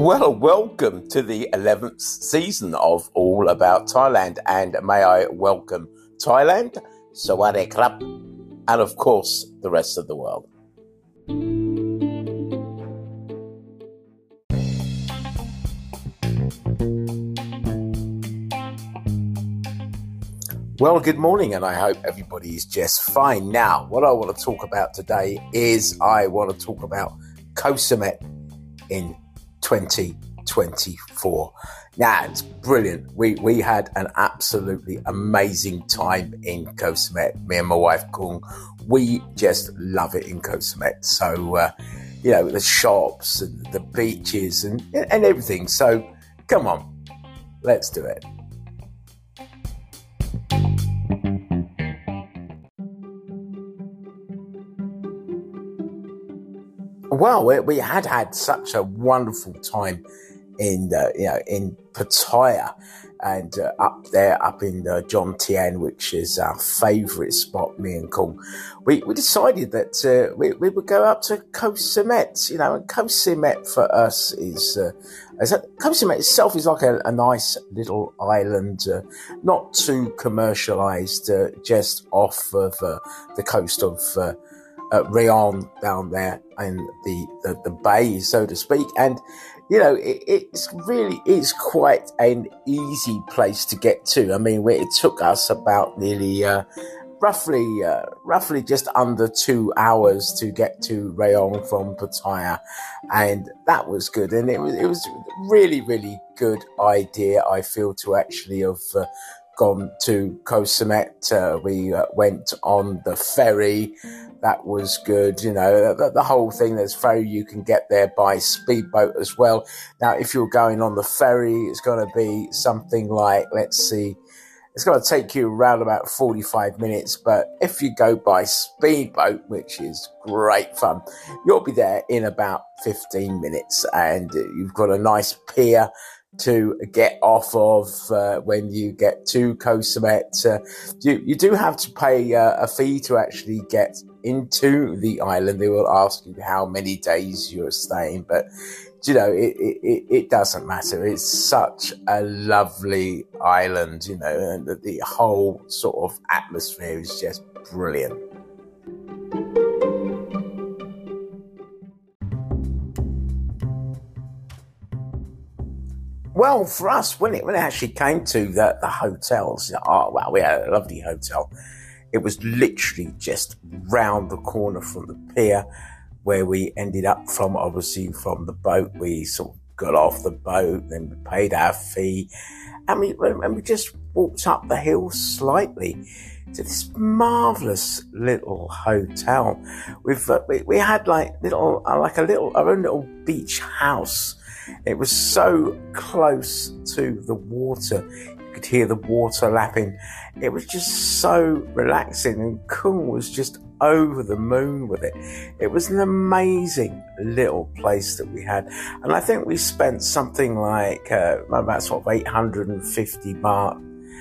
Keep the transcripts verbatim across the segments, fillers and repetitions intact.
Well, welcome to the eleventh season of All About Thailand, and may I welcome Thailand, Sawadee Krap, and of course the rest of the world. Well, good morning, and I hope everybody is just fine. Now, what I want to talk about today is I want to talk about Koh Samet in twenty twenty-four. Now, it's brilliant. We we had an absolutely amazing time in Koh Samet. Me and my wife Kung, we just love it in Koh Samet. So, uh, you know, the shops and the beaches and and everything. So, come on, let's do it. Well, we, we had had such a wonderful time in, uh, you know, in Pattaya and uh, up there, up in uh, Jomtien, which is our favourite spot, me and Kung. We, we decided that uh, we, we would go up to Koh Samet, you know, and Koh Samet for us is, uh, is a, Koh Samet itself is like a, a nice little island, uh, not too commercialised, uh, just off of uh, the coast of uh, Uh, Rayon down there in the, the, the bay, so to speak. And, you know, it, it's really is quite an easy place to get to. I mean, it took us about nearly, uh, roughly, uh, roughly just under two hours to get to Rayon from Pattaya. And that was good. And it was, it was really, really good idea, I feel, to actually have, uh, gone to Koh Samet. Uh, we uh, went on the ferry. That was good. You know, the, the whole thing, there's ferry, you can get there by speedboat as well. Now, if you're going on the ferry, it's going to be something like, let's see, it's going to take you around about forty-five minutes. But if you go by speedboat, which is great fun, you'll be there in about fifteen minutes. And you've got a nice pier to get off of uh, when you get to Koh Samet. Uh, you, you do have to pay uh, a fee to actually get into the island. They will ask you how many days you're staying, but you know, it, it, it doesn't matter. It's such a lovely island, you know, and the, the whole sort of atmosphere is just brilliant. Well, for us, when it when it actually came to the, the hotels, oh, well, we had a lovely hotel. It was literally just round the corner from the pier where we ended up from, obviously, from the boat. We sort of got off the boat, then we paid our fee, and we, and we just walked up the hill slightly to this marvellous little hotel. We've, uh, we, we had like little, uh, like a little, our own little beach house. It was so close to the water. You could hear the water lapping. It was just so relaxing, and Kung was just over the moon with it. It was an amazing little place that we had. And I think we spent something like uh, about sort of eight hundred fifty baht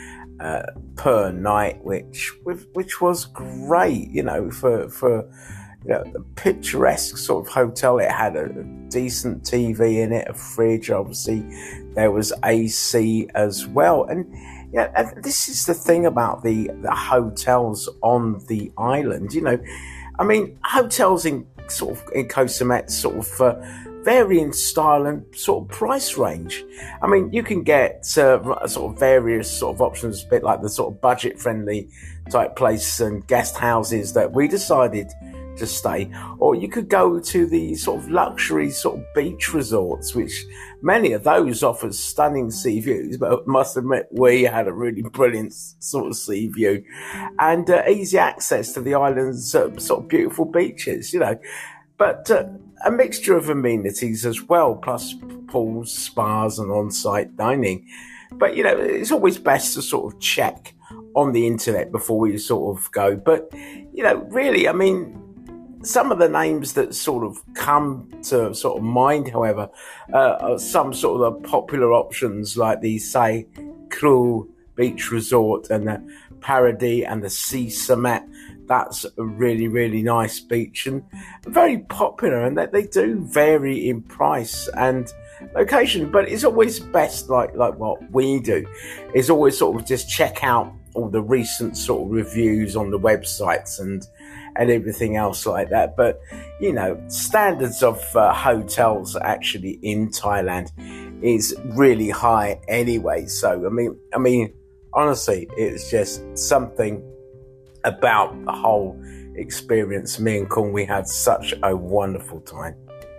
uh, per night, which which was great, you know, for for you know, the picturesque sort of hotel. It had a, a decent T V in it, a fridge, obviously. There was A C as well. And, you know, and this is the thing about the, the hotels on the island. You know, I mean, hotels in sort of in Koh Samet sort of uh, vary in style and sort of price range. I mean, you can get uh, sort of various sort of options, a bit like the sort of budget-friendly type place and guest houses that we decided to stay, or you could go to the sort of luxury sort of beach resorts, which many of those offer stunning sea views, but I must admit we had a really brilliant sort of sea view and uh, easy access to the island's uh, sort of beautiful beaches, you know, but uh, a mixture of amenities as well, plus pools, spas and on-site dining. But, you know, it's always best to sort of check on the internet before you sort of go. But, you know, really, I mean, some of the names that sort of come to sort of mind, however, uh, are some sort of the popular options like the, say, Kru Beach Resort and the Paradis and the Sea Samet. That's a really, really nice beach and very popular, and that they do vary in price. And location. But it's always best, like like what we do, is always sort of just check out all the recent sort of reviews on the websites and and everything else like that. But, you know, standards of uh, hotels actually in Thailand is really high anyway. So, I mean, I mean, honestly, it's just something about the whole experience. Me and Kung, we had such a wonderful time.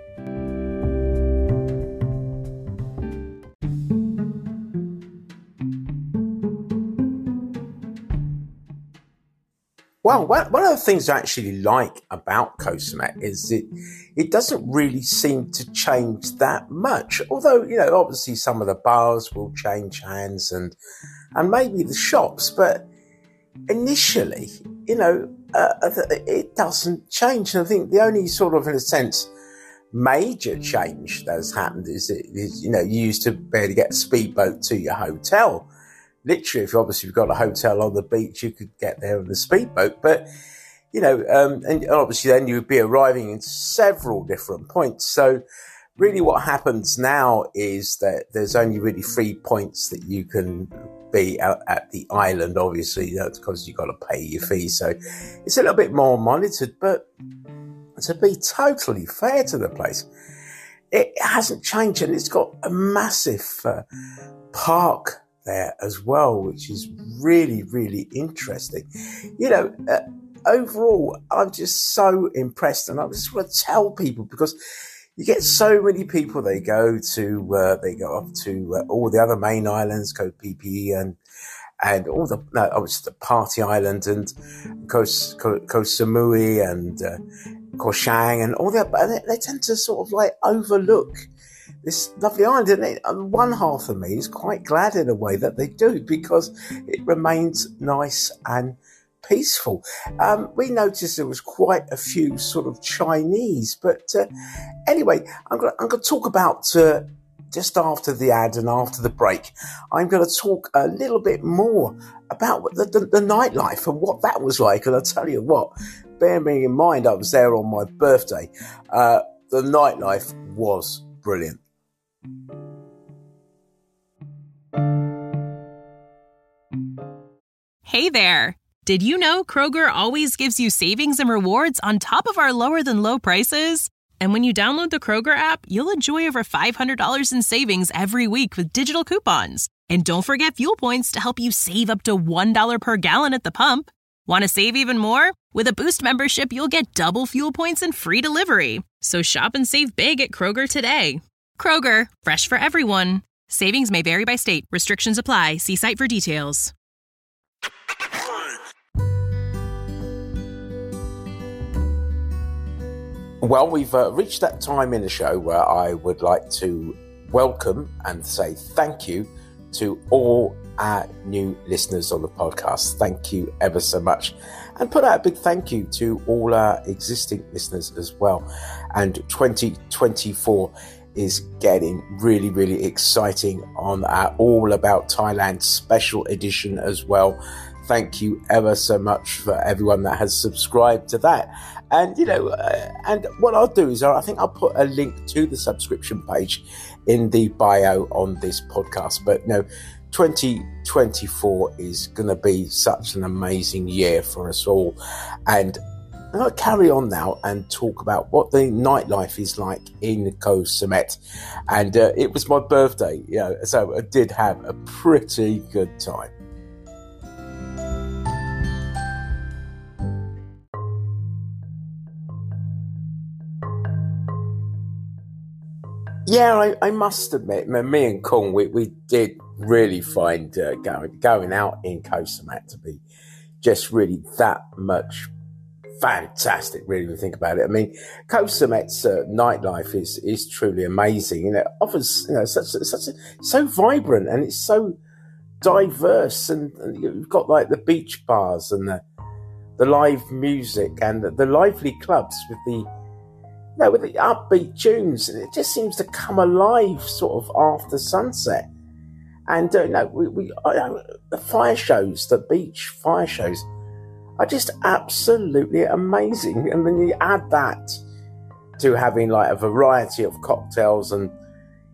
Well, one of the things I actually like about Koh Samet is it it doesn't really seem to change that much. Although, you know, obviously some of the bars will change hands and and maybe the shops, but initially, you know, uh, it doesn't change. And I think the only sort of, in a sense, major change that has happened is, is you know, you used to be able to get a speedboat to your hotel. Literally, if obviously you've got a hotel on the beach, you could get there on the speedboat. But, you know, um, and obviously then you would be arriving in several different points. So really what happens now is that there's only really three points that you can be out at the island. Obviously, that's because you've got to pay your fee. So it's a little bit more monitored. But to be totally fair to the place, it hasn't changed. And it's got a massive uh, park there as well, which is really, really interesting. You know, uh, overall, I'm just so impressed, and I just want to tell people, because you get so many people. They go to, uh, they go up to uh, all the other main islands, Koh Phi Phi and and all the, no, obviously the Party Island and Koh Koh, Koh Samui and uh, Koh Chang and all that, but they, they tend to sort of like overlook this lovely island, and it, one half of me is quite glad in a way that they do, because it remains nice and peaceful. Um, we noticed there was quite a few sort of Chinese, but uh, anyway, I'm going I'm to talk about, uh, just after the ad and after the break, I'm going to talk a little bit more about the, the, the nightlife and what that was like. And I'll tell you what, bear me in mind, I was there on my birthday. Uh, the nightlife was brilliant. Hey there! Did you know Kroger always gives you savings and rewards on top of our lower-than-low prices? And when you download the Kroger app, you'll enjoy over five hundred dollars in savings every week with digital coupons. And don't forget fuel points to help you save up to one dollar per gallon at the pump. Want to save even more? With a Boost membership, you'll get double fuel points and free delivery. So shop and save big at Kroger today. Kroger, fresh for everyone. Savings may vary by state. Restrictions apply. See site for details. Well, we've uh, reached that time in the show where I would like to welcome and say thank you to all our new listeners on the podcast. Thank you ever so much. And put out a big thank you to all our existing listeners as well. And twenty twenty-four is getting really, really exciting on our All About Thailand special edition as well. Thank you ever so much for everyone that has subscribed to that. And, you know, uh, and what I'll do is I think I'll put a link to the subscription page in the bio on this podcast. But, you know, twenty twenty-four is going to be such an amazing year for us all. And I'll carry on now and talk about what the nightlife is like in Koh Samet. And uh, it was my birthday, you know, so I did have a pretty good time. Yeah, I, I must admit, me and Kung, we, we did really find uh, going going out in Koh Samet to be just really that much fantastic, really, when you think about it. I mean, Koh Samet's uh, nightlife is is truly amazing, and it offers, you know, such such a, so vibrant, and it's so diverse, and, and you've got like the beach bars and the the live music and the, the lively clubs with the No, with the upbeat tunes, and it just seems to come alive sort of after sunset. And uh, no, we, we uh, the fire shows, the beach fire shows, are just absolutely amazing. And then you add that to having like a variety of cocktails and,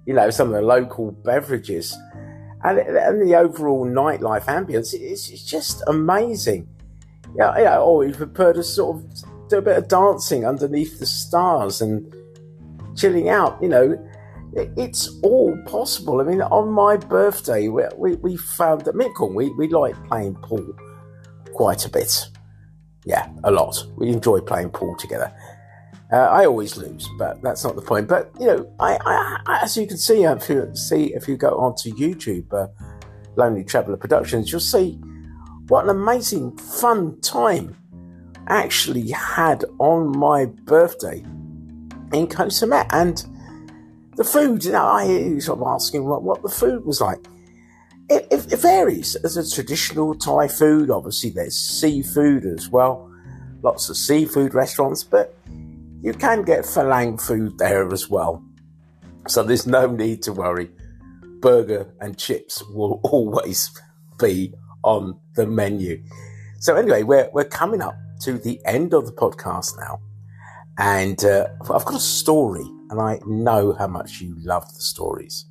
you know, some of the local beverages, and, and the overall nightlife ambience. It's, it's just amazing. Yeah, you know, or you prefer to sort of do a bit of dancing underneath the stars and chilling out. You know, it, it's all possible. I mean, on my birthday, we we, we found that Midcorn, we we like playing pool quite a bit. Yeah, a lot. We enjoy playing pool together. Uh, I always lose, but that's not the point. But, you know, I, I, as you can see, if you see if you go onto YouTube, uh, Lonely Traveller Productions, you'll see what an amazing, fun time I actually had on my birthday in Koh Samet. And the food, you know, I hear you sort of asking what, what the food was like. It, it, it varies. There's a traditional Thai food. Obviously, there's seafood as well. Lots of seafood restaurants, but you can get Falang food there as well. So there's no need to worry. Burger and chips will always be on the menu. So anyway, we're we're coming up to the end of the podcast now. And uh, I've got a story, and I know how much you love the stories.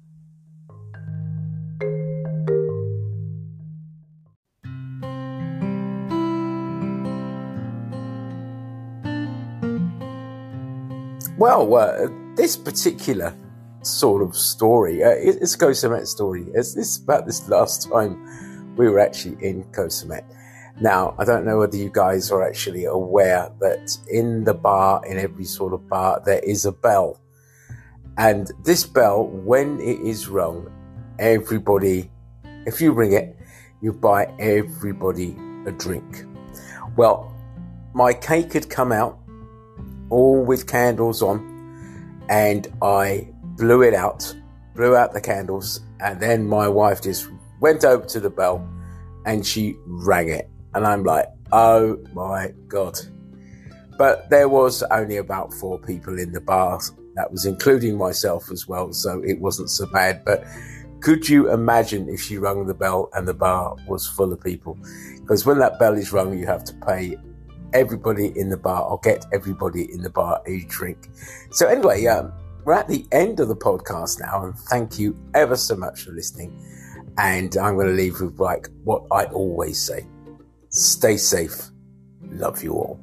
Well, uh, this particular sort of story, uh, it's a Koh Samet story. It's this about this last time we were actually in Koh Samet. Now, I don't know whether you guys are actually aware that in the bar, in every sort of bar, there is a bell. And this bell, when it is rung, everybody, if you ring it, you buy everybody a drink. Well, my cake had come out, all with candles on, and I blew it out, blew out the candles, and then my wife just went over to the bell and she rang it. And I'm like, oh my God. But there was only about four people in the bar. That was including myself as well, so it wasn't so bad. But could you imagine if she rung the bell and the bar was full of people? Because when that bell is rung, you have to pay everybody in the bar, or get everybody in the bar a drink. So anyway, um, we're at the end of the podcast now, and thank you ever so much for listening. And I'm going to leave with like what I always say: stay safe, love you all.